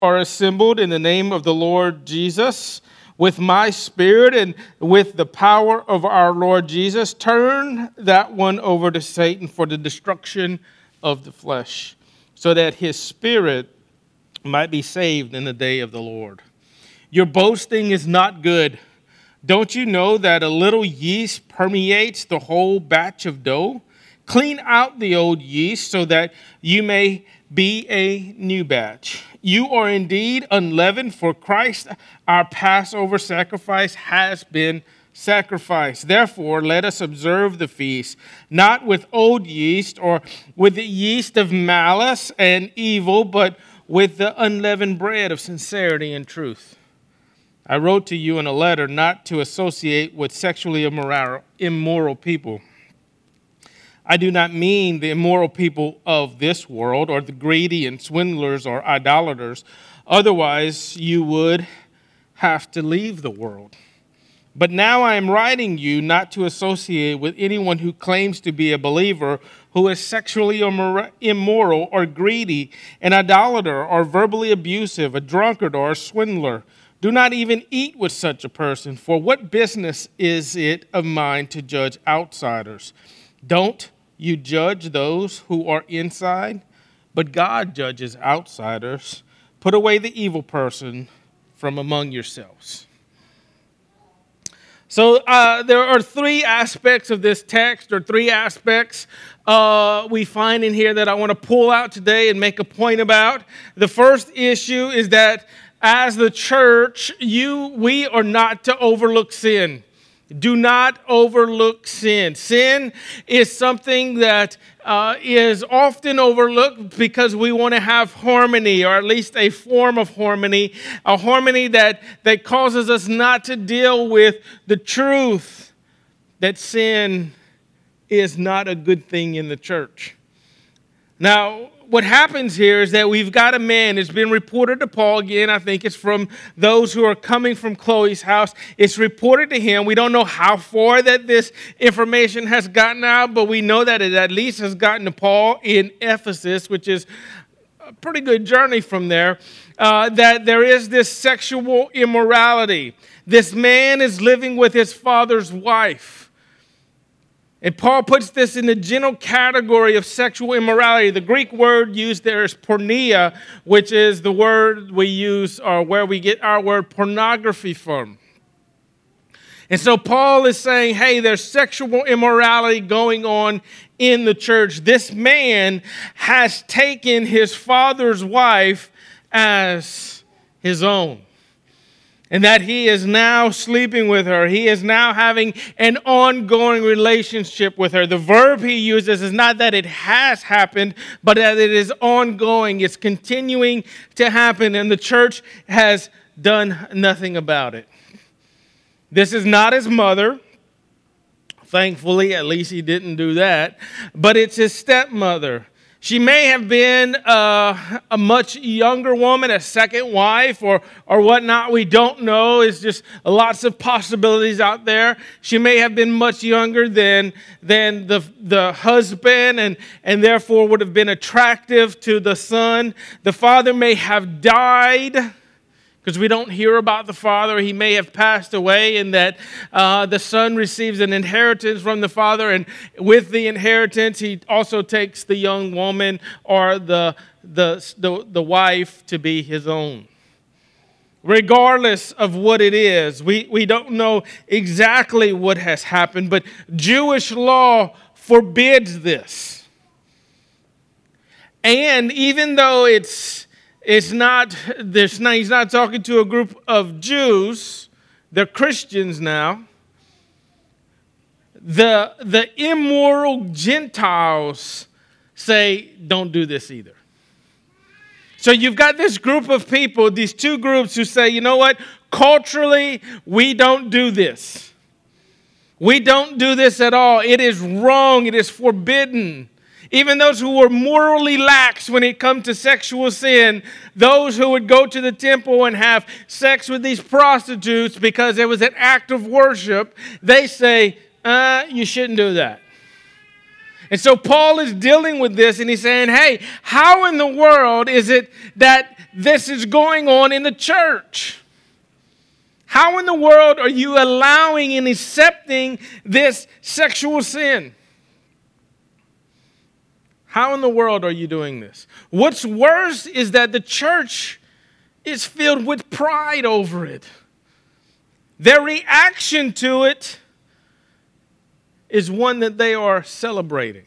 are assembled in the name of the Lord Jesus, with my spirit and with the power of our Lord Jesus, turn that one over to Satan for the destruction of the flesh, so that his spirit might be saved in the day of the Lord. Your boasting is not good. Don't you know that a little yeast permeates the whole batch of dough? Clean out the old yeast so that you may be a new batch. You are indeed unleavened, for Christ, our Passover sacrifice, has been sacrificed. Therefore, let us observe the feast, not with old yeast or with the yeast of malice and evil, but with the unleavened bread of sincerity and truth. I wrote to you in a letter not to associate with sexually immoral people. I do not mean the immoral people of this world or the greedy and swindlers or idolaters. Otherwise, you would have to leave the world. But now I am writing you not to associate with anyone who claims to be a believer who is sexually immoral or greedy, an idolater or verbally abusive, a drunkard or a swindler. Do not even eat with such a person, for what business is it of mine to judge outsiders? Don't you judge those who are inside, but God judges outsiders. Put away the evil person from among yourselves. So there are three aspects of this text, or three aspects we find in here that I want to pull out today and make a point about. The first issue is that as the church, we are not to overlook sin. Do not overlook sin. Sin is something that is often overlooked because we want to have harmony, or at least a form of harmony, a harmony that causes us not to deal with the truth that sin is not a good thing in the church. Now, what happens here is that we've got a man, it's been reported to Paul again, I think it's from those who are coming from Chloe's house. It's reported to him. We don't know how far that this information has gotten out, but we know that it at least has gotten to Paul in Ephesus, which is a pretty good journey from there, that there is this sexual immorality. This man is living with his father's wife. And Paul puts this in the general category of sexual immorality. The Greek word used there is porneia, which is the word we use, or where we get our word pornography from. And so Paul is saying, hey, there's sexual immorality going on in the church. This man has taken his father's wife as his own. And that he is now sleeping with her. He is now having an ongoing relationship with her. The verb he uses is not that it has happened, but that it is ongoing. It's continuing to happen, and the church has done nothing about it. This is not his mother. Thankfully, at least he didn't do that. But it's his stepmother. She may have been a much younger woman, a second wife, or whatnot. We don't know. It's just lots of possibilities out there. She may have been much younger than the husband, and therefore would have been attractive to the son. The father may have died, because we don't hear about the father. He may have passed away, and that the son receives an inheritance from the father, and with the inheritance, he also takes the young woman or the wife to be his own. Regardless of what it is, we don't know exactly what has happened, but Jewish law forbids this. And even though he's not talking to a group of Jews, they're Christians now. The immoral Gentiles say, don't do this either. So you've got this group of people, these two groups who say, you know what? Culturally, we don't do this. We don't do this at all. It is wrong. It is forbidden. Even those who were morally lax when it comes to sexual sin, those who would go to the temple and have sex with these prostitutes because it was an act of worship, they say, you shouldn't do that. And so Paul is dealing with this, and he's saying, hey, how in the world is it that this is going on in the church? How in the world are you allowing and accepting this sexual sin? How in the world are you doing this? What's worse is that the church is filled with pride over it. Their reaction to it is one that they are celebrating.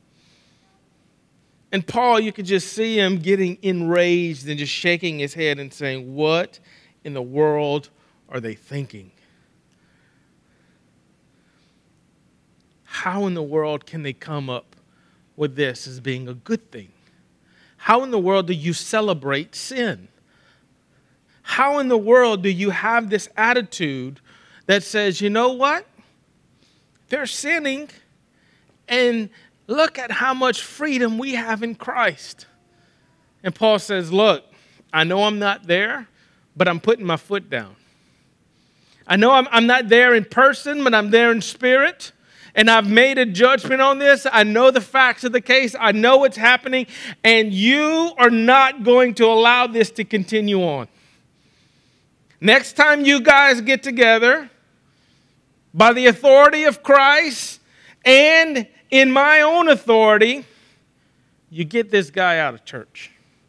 And Paul, you could just see him getting enraged and just shaking his head and saying, what in the world are they thinking? How in the world can they come up with this as being a good thing? How in the world do you celebrate sin? How in the world do you have this attitude that says, you know what? They're sinning, and look at how much freedom we have in Christ. And Paul says, look, I know I'm not there, but I'm putting my foot down. I know I'm not there in person, but I'm there in spirit. And I've made a judgment on this. I know the facts of the case. I know what's happening. And you are not going to allow this to continue on. Next time you guys get together, by the authority of Christ and in my own authority, you get this guy out of church.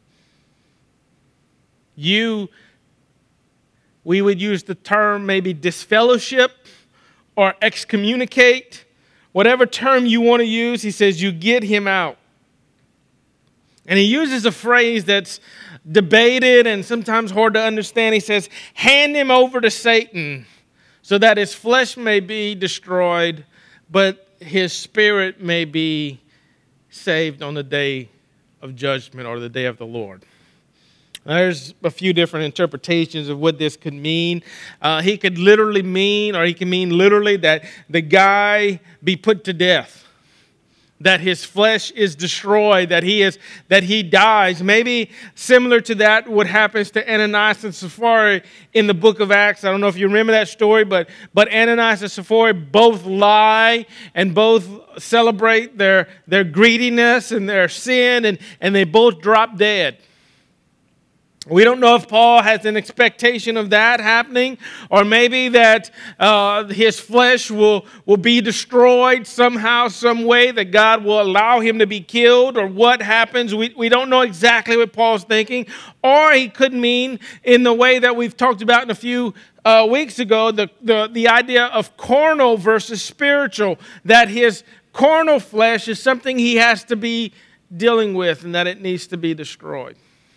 We would use the term maybe disfellowship or excommunicate. Whatever term you want to use, he says you get him out. And he uses a phrase that's debated and sometimes hard to understand. He says, hand him over to Satan so that his flesh may be destroyed, but his spirit may be saved on the day of judgment or the day of the Lord. There's a few different interpretations of what this could mean. He could literally mean, or he can mean literally that the guy be put to death, that his flesh is destroyed, that he dies. Maybe similar to that, what happens to Ananias and Sapphira in the book of Acts. I don't know if you remember that story, but Ananias and Sapphira both lie and both celebrate their greediness and their sin, and they both drop dead. We don't know if Paul has an expectation of that happening, or maybe that his flesh will be destroyed somehow, some way, that God will allow him to be killed, or what happens. We don't know exactly what Paul's thinking. Or he could mean in the way that we've talked about in a few weeks ago, the idea of carnal versus spiritual, that his carnal flesh is something he has to be dealing with and that it needs to be destroyed.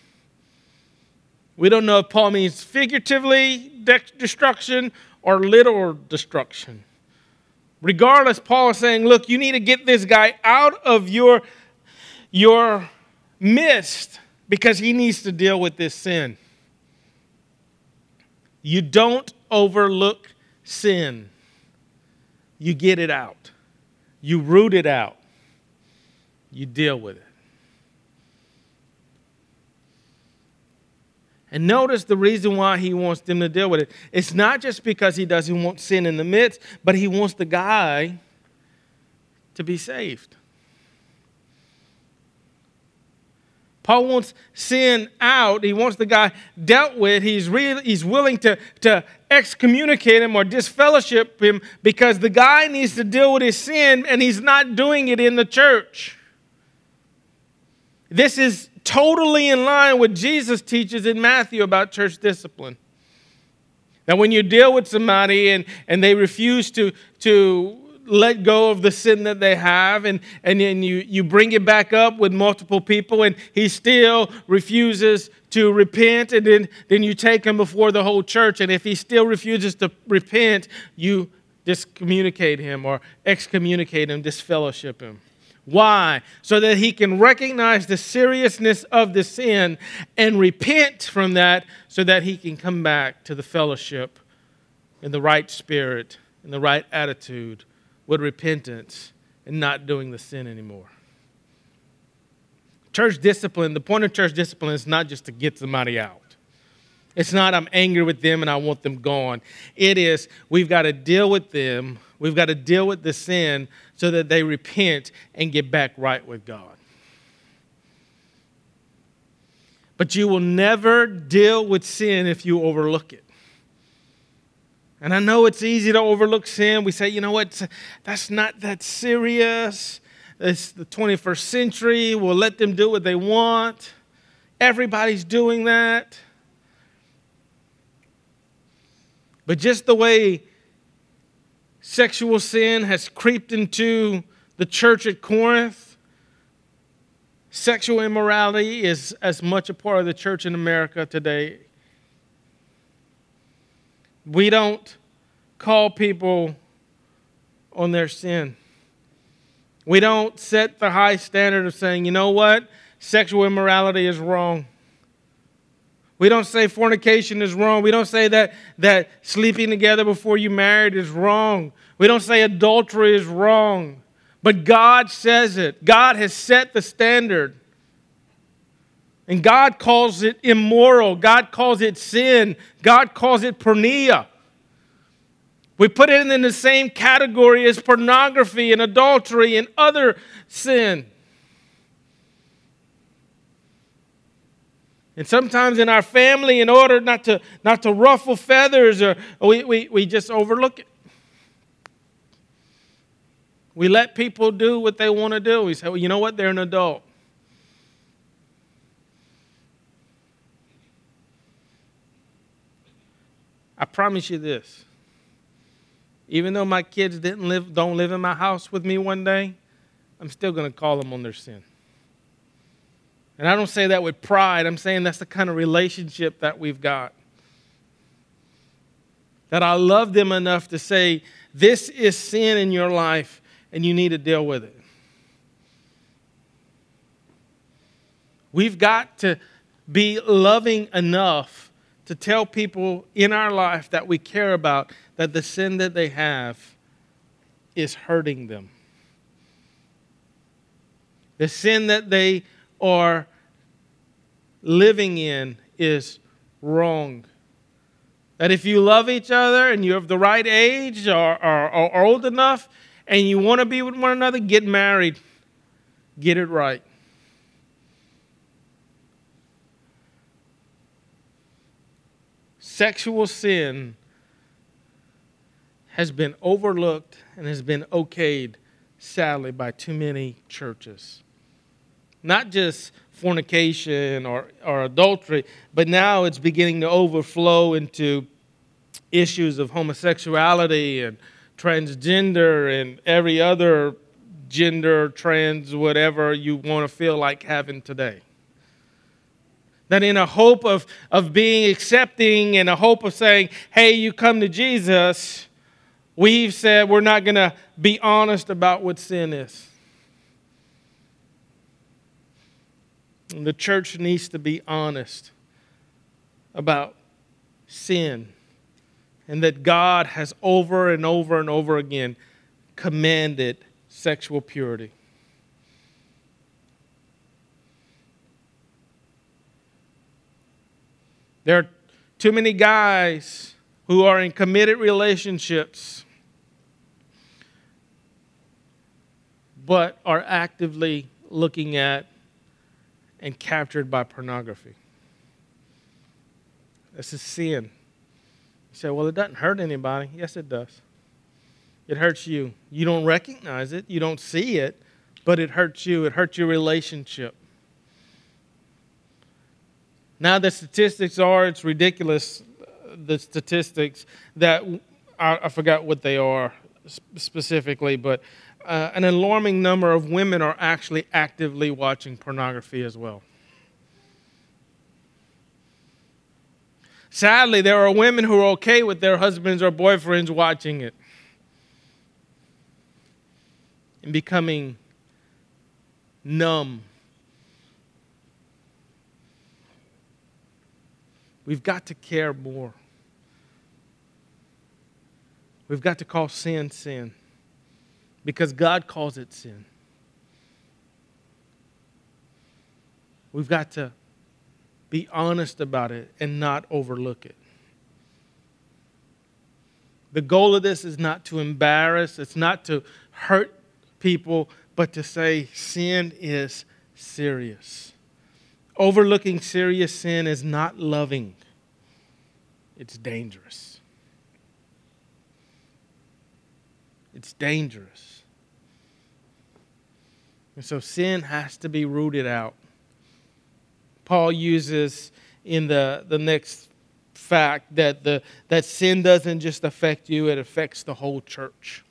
We don't know if Paul means figuratively destruction or literal destruction. Regardless, Paul is saying, look, you need to get this guy out of your midst because he needs to deal with this sin. You don't overlook sin. You get it out. You root it out. You deal with it. And notice the reason why he wants them to deal with it. It's not just because he doesn't want sin in the midst, but he wants the guy to be saved. Paul wants sin out. He wants the guy dealt with. He's willing to excommunicate him or disfellowship him because the guy needs to deal with his sin, and he's not doing it in the church. This is totally in line with Jesus teaches in Matthew about church discipline. Now, when you deal with somebody and they refuse to let go of the sin that they have, and then you bring it back up with multiple people, and he still refuses to repent, and then you take him before the whole church, and if he still refuses to repent, you discommunicate him or excommunicate him, disfellowship him. Why? So that he can recognize the seriousness of the sin and repent from that so that he can come back to the fellowship in the right spirit, in the right attitude, with repentance and not doing the sin anymore. Church discipline, the point of church discipline is not just to get somebody out. It's not I'm angry with them and I want them gone. It is we've got to deal with them. We've got to deal with the sin so that they repent and get back right with God. But you will never deal with sin if you overlook it. And I know it's easy to overlook sin. We say, you know what, that's not that serious. It's the 21st century. We'll let them do what they want. Everybody's doing that. But just the way sexual sin has creeped into the church at Corinth, sexual immorality is as much a part of the church in America today. We don't call people on their sin. We don't set the high standard of saying, you know what, sexual immorality is wrong. We don't say fornication is wrong. We don't say that sleeping together before you married is wrong. We don't say adultery is wrong. But God says it. God has set the standard. And God calls it immoral. God calls it sin. God calls it porneia. We put it in the same category as pornography and adultery and other sin. And sometimes in our family, in order not to ruffle feathers, or we just overlook it. We let people do what they want to do. We say, well, you know what? They're an adult. I promise you this. Even though my kids don't live in my house with me one day, I'm still going to call them on their sin. And I don't say that with pride. I'm saying that's the kind of relationship that we've got. That I love them enough to say, this is sin in your life, and you need to deal with it. We've got to be loving enough to tell people in our life that we care about that the sin that they have is hurting them. The sin that they are living in is wrong. That if you love each other and you're of the right age or old enough and you want to be with one another, get married. Get it right. Sexual sin has been overlooked and has been okayed, sadly, by too many churches. Not just fornication or adultery, but now it's beginning to overflow into issues of homosexuality and transgender and every other gender, trans, whatever you want to feel like having today. That in a hope of being accepting and a hope of saying, hey, you come to Jesus, we've said we're not going to be honest about what sin is. And the church needs to be honest about sin. And that God has over and over and over again commanded sexual purity. There are too many guys who are in committed relationships but are actively looking at and captured by pornography. This is sin. You say, well, it doesn't hurt anybody. Yes, it does. It hurts you. You don't recognize it. You don't see it, but it hurts you. It hurts your relationship. Now the statistics are, it's ridiculous, the statistics that, I forgot what they are specifically, but an alarming number of women are actually actively watching pornography as well. Sadly, there are women who are okay with their husbands or boyfriends watching it and becoming numb. We've got to care more. We've got to call sin, sin. Because God calls it sin. We've got to be honest about it and not overlook it. The goal of this is not to embarrass, it's not to hurt people, but to say sin is serious. overlooking serious sin is not loving. It's dangerous. It's dangerous. And so sin has to be rooted out. Paul uses in the next fact that sin doesn't just affect you, it affects the whole church.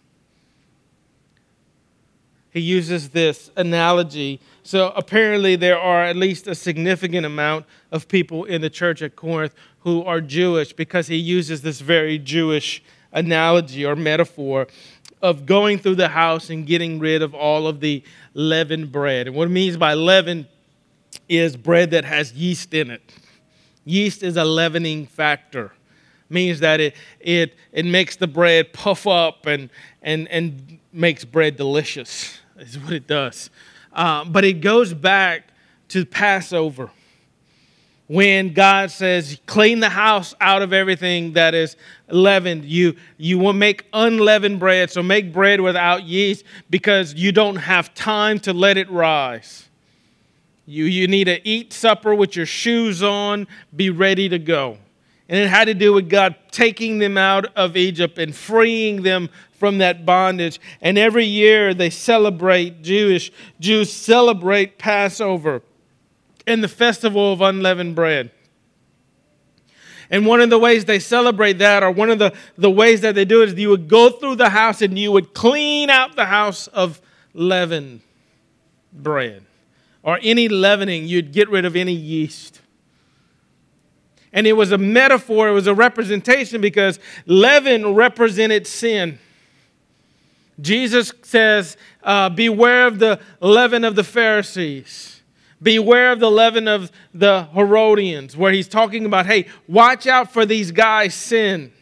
He uses this analogy. So apparently there are at least a significant amount of people in the church at Corinth who are Jewish, because he uses this very Jewish analogy or metaphor of going through the house and getting rid of all of the leavened bread. And what it means by leaven is bread that has yeast in it. Yeast is a leavening factor. Means that it makes the bread puff up and makes bread delicious, is what it does. But it goes back to Passover, when God says, clean the house out of everything that is leavened. You will make unleavened bread, so make bread without yeast, because you don't have time to let it rise. You need to eat supper with your shoes on, be ready to go. And it had to do with God taking them out of Egypt and freeing them from that bondage. And every year they celebrate, Jews celebrate Passover and the festival of unleavened bread. And one of the ways they celebrate that, or one of the ways that they do it, is you would go through the house and you would clean out the house of leavened bread. Or any leavening, you'd get rid of any yeast. And it was a metaphor, it was a representation, because leaven represented sin. Jesus says, beware of the leaven of the Pharisees. Beware of the leaven of the Herodians, where he's talking about, hey, watch out for these guys' sin. And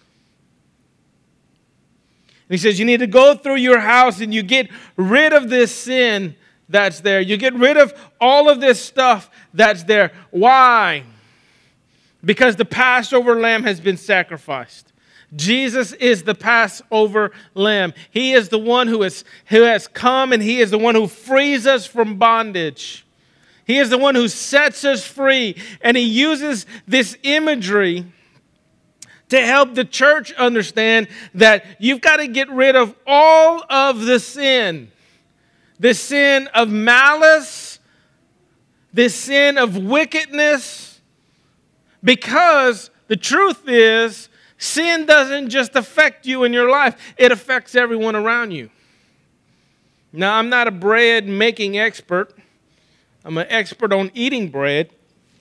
he says, you need to go through your house and you get rid of this sin that's there. You get rid of all of this stuff that's there. Why? Because the Passover lamb has been sacrificed. Jesus is the Passover lamb. He is the one who has come, and he is the one who frees us from bondage. He is the one who sets us free. And he uses this imagery to help the church understand that you've got to get rid of all of the sin. The sin of malice, the sin of wickedness. Because the truth is, sin doesn't just affect you in your life, it affects everyone around you. Now, I'm not a bread making expert. I'm an expert on eating bread.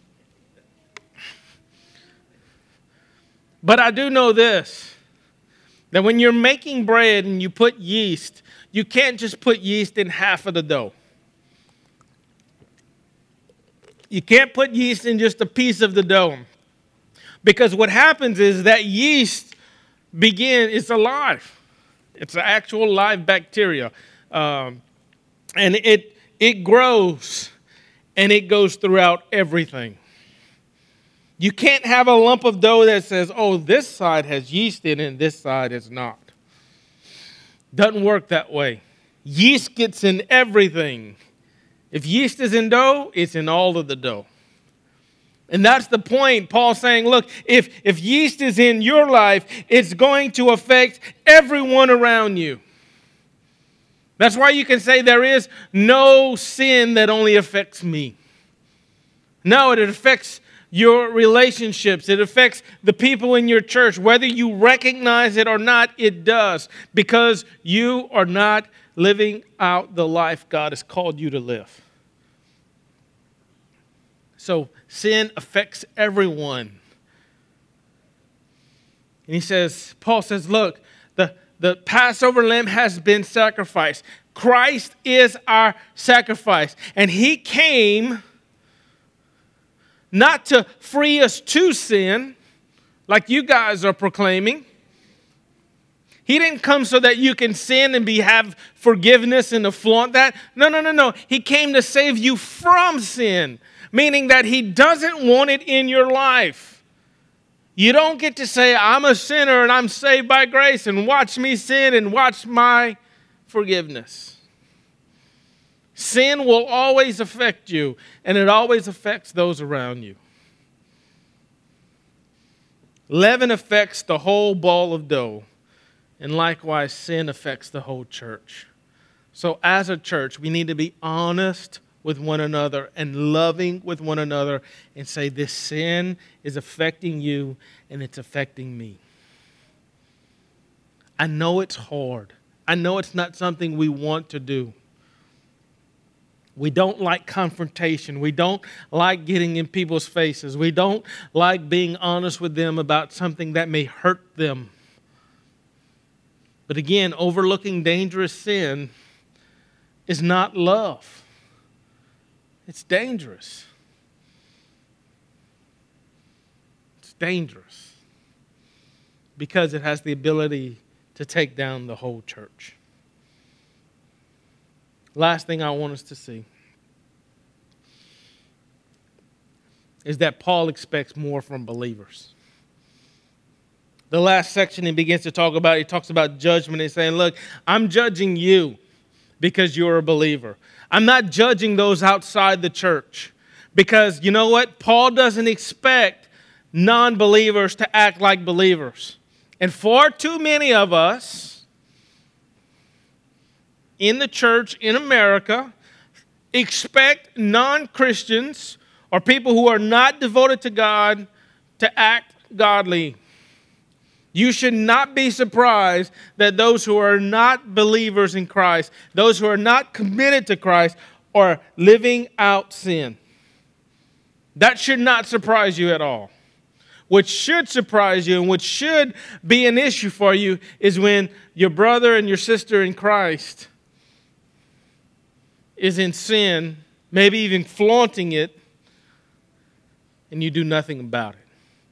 But I do know this, that when you're making bread and you put yeast, you can't just put yeast in half of the dough. You can't put yeast in just a piece of the dough. Because what happens is that yeast it's alive. It's an actual live bacteria. And it grows and it goes throughout everything. You can't have a lump of dough that says, oh, this side has yeast in it and this side is not. Doesn't work that way. Yeast gets in everything. If yeast is in dough, it's in all of the dough. And that's the point. Paul's saying, look, if yeast is in your life, it's going to affect everyone around you. That's why you can say there is no sin that only affects me. No, it affects your relationships. It affects the people in your church. Whether you recognize it or not, it does. Because you are not living out the life God has called you to live. So sin affects everyone. And Paul says, look, the Passover lamb has been sacrificed. Christ is our sacrifice. And he came not to free us to sin, like you guys are proclaiming. He didn't come so that you can sin and have forgiveness and to flaunt that. No. He came to save you from sin, meaning that he doesn't want it in your life. You don't get to say, I'm a sinner and I'm saved by grace and watch me sin and watch my forgiveness. Sin will always affect you, and it always affects those around you. Leaven affects the whole ball of dough, and likewise, sin affects the whole church. So as a church, we need to be honest with one another and loving with one another and say, this sin is affecting you and it's affecting me. I know it's hard. I know it's not something we want to do. We don't like confrontation. We don't like getting in people's faces. We don't like being honest with them about something that may hurt them. But again, overlooking dangerous sin is not love. It's dangerous. It's dangerous because it has the ability to take down the whole church. Last thing I want us to see is that Paul expects more from believers. The last section he begins to talk about, he talks about judgment. He's saying, look, I'm judging you because you're a believer. I'm not judging those outside the church because you know what? Paul doesn't expect non-believers to act like believers. And far too many of us in the church in America expect non-Christians or people who are not devoted to God to act godly. You should not be surprised that those who are not believers in Christ, those who are not committed to Christ, are living out sin. That should not surprise you at all. What should surprise you and what should be an issue for you is when your brother and your sister in Christ is in sin, maybe even flaunting it, and you do nothing about it.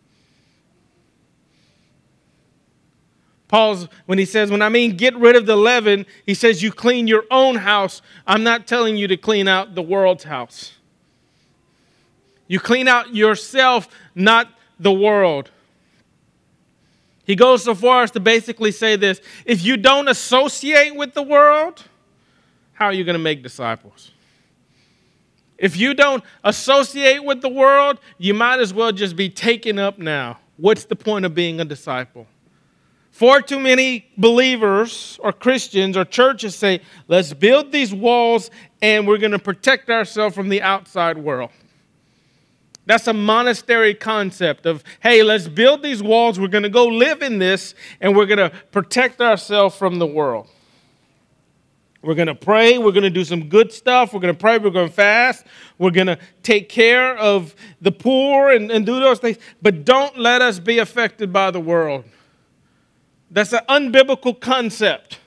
When he says, when I mean get rid of the leaven, he says you clean your own house. I'm not telling you to clean out the world's house. You clean out yourself, not the world. He goes so far as to basically say this: if you don't associate with the world, how are you going to make disciples? If you don't associate with the world, you might as well just be taken up now. What's the point of being a disciple? Far too many believers or Christians or churches say, let's build these walls and we're going to protect ourselves from the outside world. That's a monastery concept of, hey, let's build these walls, we're going to go live in this, and we're going to protect ourselves from the world. We're going to pray, we're going to do some good stuff, we're going to pray, we're going to fast, we're going to take care of the poor and do those things, but don't let us be affected by the world. That's an unbiblical concept.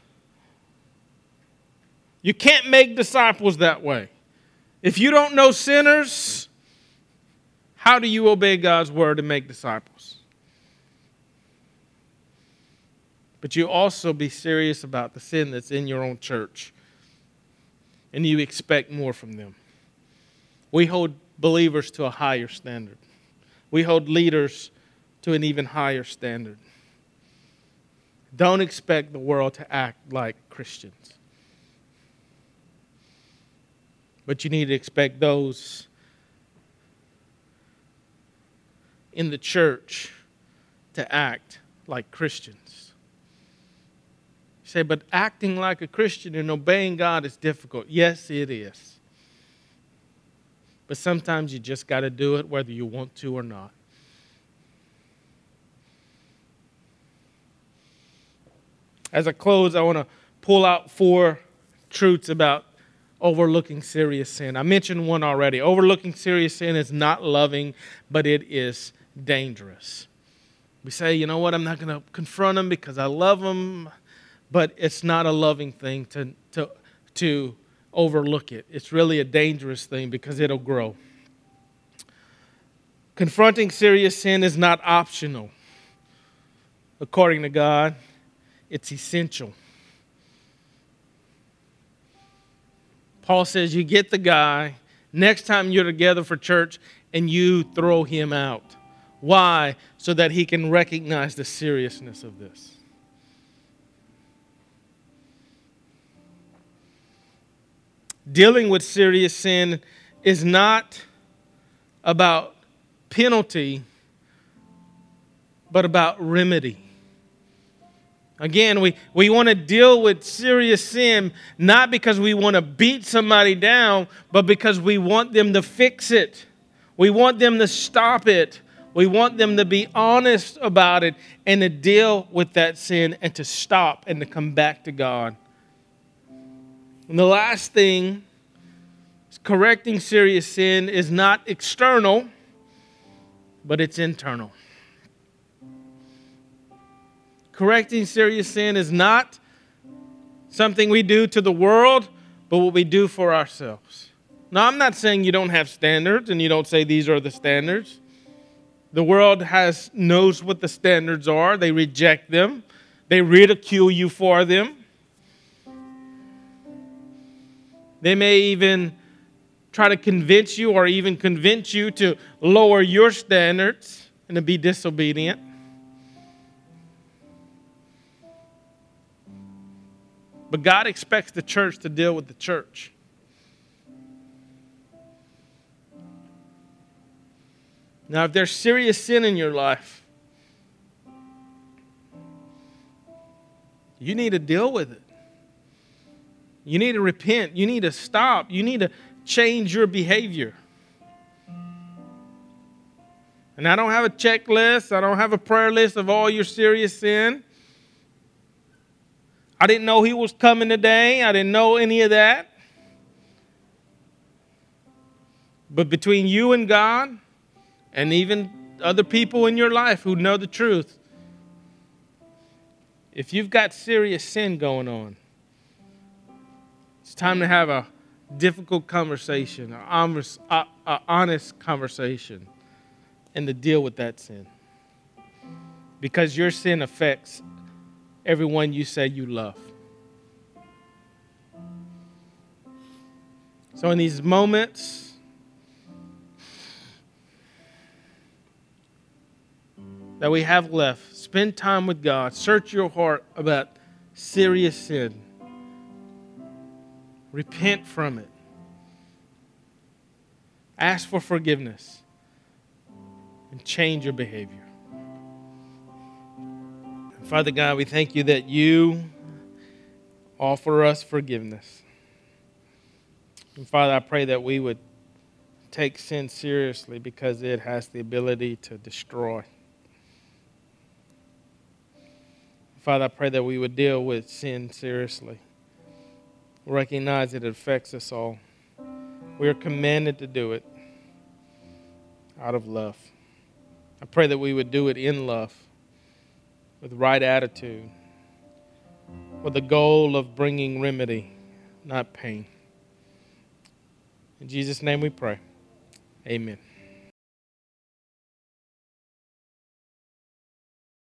You can't make disciples that way. If you don't know sinners, how do you obey God's word and make disciples? But you also be serious about the sin that's in your own church, and you expect more from them. We hold believers to a higher standard. We hold leaders to an even higher standard. Don't expect the world to act like Christians. But you need to expect those in the church to act like Christians. You say, but acting like a Christian and obeying God is difficult. Yes, it is. But sometimes you just got to do it whether you want to or not. As I close, I want to pull out 4 truths about overlooking serious sin. I mentioned one already. Overlooking serious sin is not loving, but it is dangerous. We say, you know what, I'm not going to confront them because I love them, but it's not a loving thing to overlook it. It's really a dangerous thing because it'll grow. Confronting serious sin is not optional. According to God, it's essential. Paul says you get the guy next time you're together for church and you throw him out. Why? So that he can recognize the seriousness of this. dealing with serious sin is not about penalty, but about remedy. Again, we want to deal with serious sin not because we want to beat somebody down, but because we want them to fix it. We want them to stop it. We want them to be honest about it and to deal with that sin and to stop and to come back to God. And the last thing, correcting serious sin is not external, but it's internal. Correcting serious sin is not something we do to the world, but what we do for ourselves. Now, I'm not saying you don't have standards and you don't say these are the standards. The world knows what the standards are. They reject them. They ridicule you for them. They may even try to convince you or even convince you to lower your standards and to be disobedient. But God expects the church to deal with the church. Now, if there's serious sin in your life, you need to deal with it. You need to repent. You need to stop. You need to change your behavior. And I don't have a checklist. I don't have a prayer list of all your serious sin. I didn't know he was coming today. I didn't know any of that. But between you and God, and even other people in your life who know the truth, if you've got serious sin going on, it's time to have a difficult conversation, an honest conversation, and to deal with that sin. Because your sin affects everyone you say you love. So in these moments that we have left, spend time with God. Search your heart about serious sin. Repent from it. Ask for forgiveness. And change your behavior. Father God, we thank you that you offer us forgiveness. And Father, I pray that we would take sin seriously because it has the ability to destroy. Father, I pray that we would deal with sin seriously. Recognize that it affects us all. We are commanded to do it out of love. I pray that we would do it in love, with right attitude, with the goal of bringing remedy, not pain. In Jesus' name we pray. Amen.